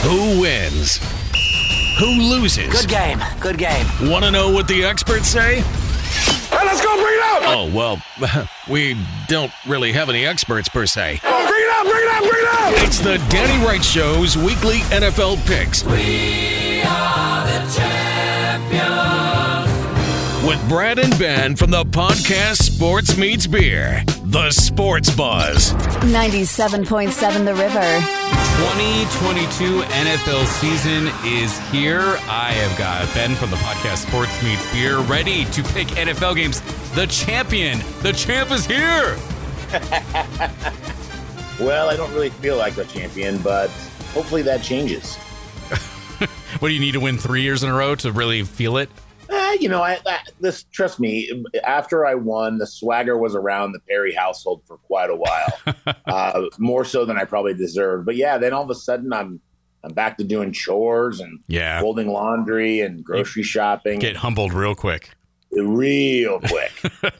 Who wins? Who loses? Good game. Good game. Want to know what the experts say? Hey, let's go. Bring it up. Oh, well, we don't really have any experts per se. Bring it up. Bring it up. Bring it up. It's the Danny Wright Show's weekly NFL picks. We are the champions. With Brad and Ben from the podcast Sports Meets Beer, The Sports Buzz. 97.7 The River. 2022 NFL season is here. I have got Ben from the podcast Sports Meets Beer ready to pick NFL games. The champion. The champ is here. Well, I don't really feel like a champion, but hopefully that changes. What do you need to win 3 years in a row to really feel it? Trust me, after I won, the swagger was around the Perry household for quite a while, more so than I probably deserved. But yeah, then all of a sudden I'm back to doing chores and folding laundry and grocery shopping. Get humbled real quick. Real quick.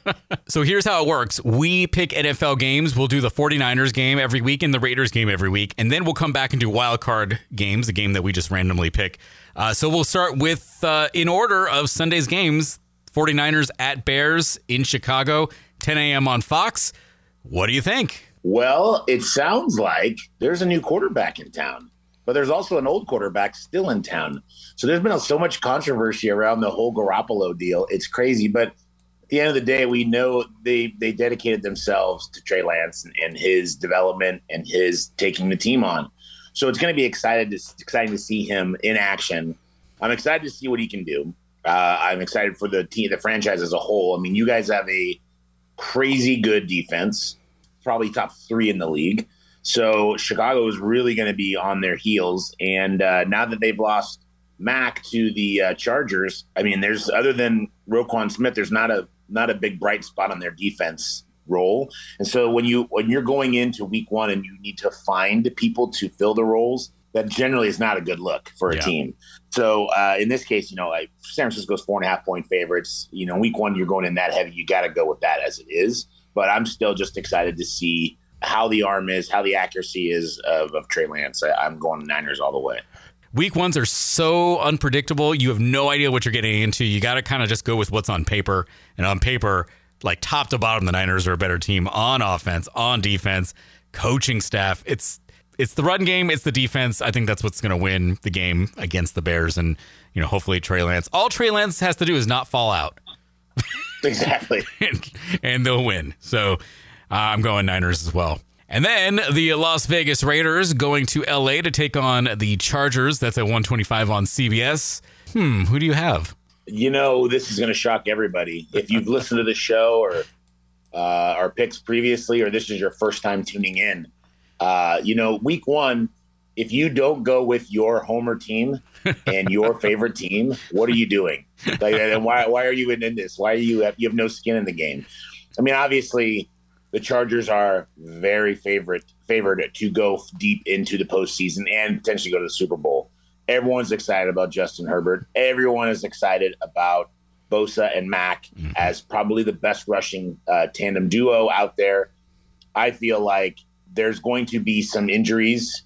So here's how it works. We pick NFL games. We'll do the 49ers game every week and the Raiders game every week. And then we'll come back and do wild card games, the game that we just randomly pick. So we'll start with, in order of Sunday's games, 49ers at Bears in Chicago, 10 a.m. on Fox. What do you think? Well, it sounds like there's a new quarterback in town, but there's also an old quarterback still in town. So there's been so much controversy around the whole Garoppolo deal. It's crazy. But at the end of the day, we know they dedicated themselves to Trey Lance and his development and his taking the team on. So it's going to be exciting to see him in action. I'm excited to see what he can do. I'm excited for the team, the franchise as a whole. I mean, you guys have a crazy good defense, probably top 3 in the league. So Chicago is really going to be on their heels. And now that they've lost Mac to the Chargers, I mean, there's, other than Roquan Smith, there's not a big bright spot on their defense role. And so when you're going into week 1 and you need to find people to fill the roles, that generally is not a good look for a team. So in this case, San Francisco's 4.5-point favorites. Week 1, you're going in that heavy. You got to go with that as it is. But I'm still just excited to see how the arm is, how the accuracy is of Trey Lance. I'm going Niners all the way. Week 1s are so unpredictable. You have no idea what you're getting into. You got to kind of just go with what's on paper. And on paper, like top to bottom, the Niners are a better team on offense, on defense, coaching staff. It's the run game. It's the defense. I think that's what's going to win the game against the Bears. And, hopefully Trey Lance. All Trey Lance has to do is not fall out. Exactly. and they'll win. So I'm going Niners as well. And then the Las Vegas Raiders going to L.A. to take on the Chargers. That's at 1:25 on CBS. Who do you have? This is going to shock everybody. If you've listened to the show or our picks previously, or this is your first time tuning in, week 1, if you don't go with your homer team and your favorite team, what are you doing? And why are you in this? Why are you have no skin in the game? I mean, obviously, the Chargers are very favored to go deep into the postseason and potentially go to the Super Bowl. Everyone's excited about Justin Herbert. Everyone is excited about Bosa and Mac as probably the best rushing tandem duo out there. I feel like there's going to be some injuries.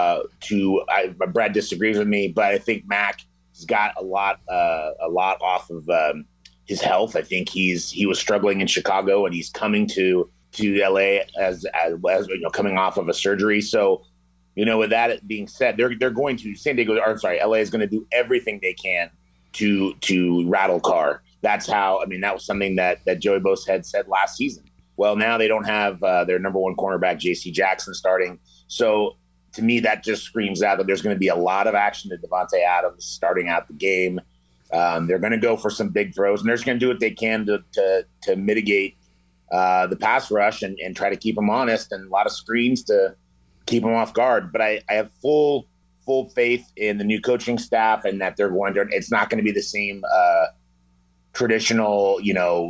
Brad disagrees with me, but I think Mac has got a lot off of his health. I think he was struggling in Chicago, and he's coming to LA as coming off of a surgery. So, with that being said, they're going to LA is going to do everything they can to rattle Carr. That's how. I mean, that was something that Joey Bosa had said last season. Well, now they don't have their number 1 cornerback, J.C. Jackson, starting. So to me, that just screams out that there's going to be a lot of action to Devontae Adams starting out the game. They're going to go for some big throws, and they're just going to do what they can to mitigate the pass rush and try to keep them honest, and a lot of screens to keep them off guard. But I have full faith in the new coaching staff, and that they're going to. It's not going to be the same traditional,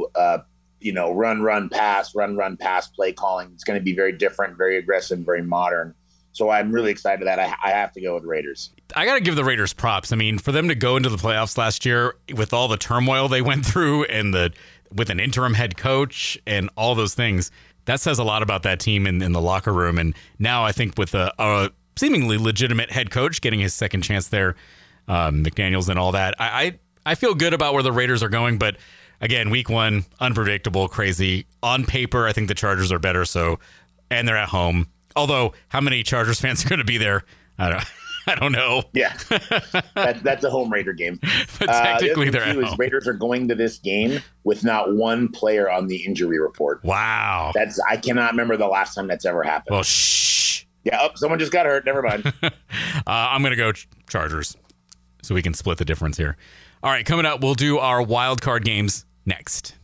run pass play calling. It's going to be very different, very aggressive, very modern. So I'm really excited that I have to go with Raiders. I got to give the Raiders props. I mean, for them to go into the playoffs last year with all the turmoil they went through and with an interim head coach and all those things, that says a lot about that team in the locker room. And now I think with a seemingly legitimate head coach getting his second chance there, McDaniels and all that. I feel good about where the Raiders are going, but again, week one, unpredictable, crazy. On paper, I think the Chargers are better, and they're at home. Although, how many Chargers fans are going to be there? I don't know. Yeah, that's a home Raider game. But technically, they're at home. Raiders are going to this game with not one player on the injury report. Wow. I cannot remember the last time that's ever happened. Well, shh. Yeah, someone just got hurt. Never mind. I'm going to go Chargers so we can split the difference here. All right, coming up, we'll do our wild card games next.